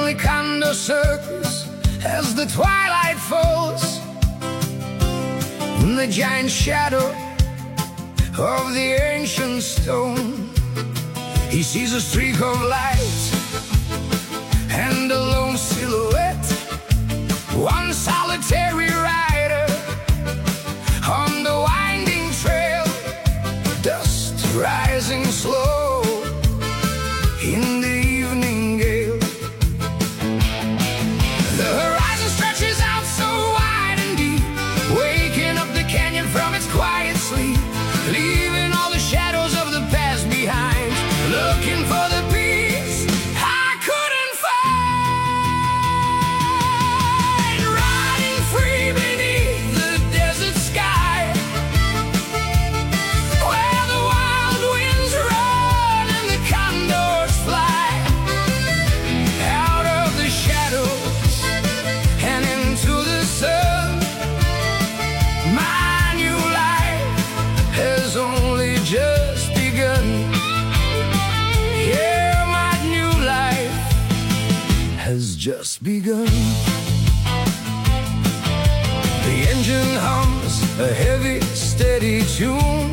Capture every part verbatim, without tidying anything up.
lonely condo circles as the twilight falls. In the giant shadow of the ancient stone, he sees a streak of light and a lone silhouette, one solitary rider on the winding trail, dust rising slow in the evening gale. The horizon stretches out so wide and deep, waking up the canyon from its quiet sleep, leaving all the shadows of the past behind, looking for the peace I couldn't find. Riding free beneath the desert sky, where the wild winds run and the condors fly, out of the shadows and into the sun. My new life has only just begun. Yeah, my new life has just begun. The engine hums a heavy, steady tune,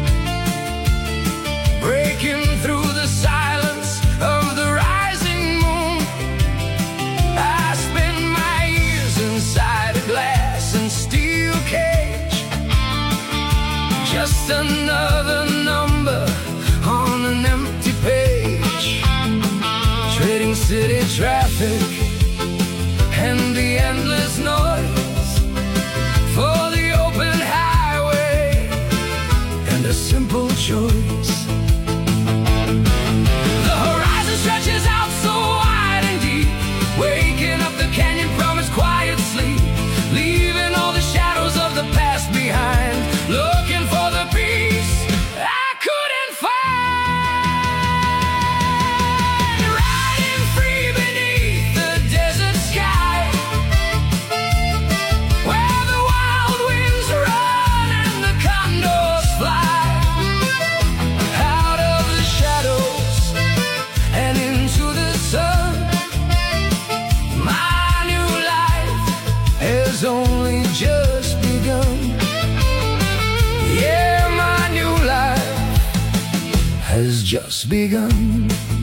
breaking through the silence of the rising moon. I spend my years inside a glass and steel cage, just another number on an empty page, trading city traffic and the endless noise for the open highway and a simple choice. The horizon stretches out so wide and deep, waking up the canyon from its quiet sleep, leaving all the shadows of the past behind, looking for the peace I couldn't find. Riding free beneath the desert sky, where the wild winds run and the condors fly, out of the shadows and into the sun. My new life has only just begun. Yeah, my new life has just begun.